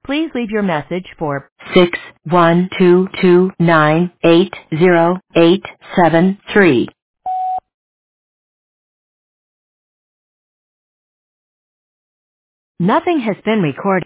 Please leave your message for 61229808873. Nothing has been recorded.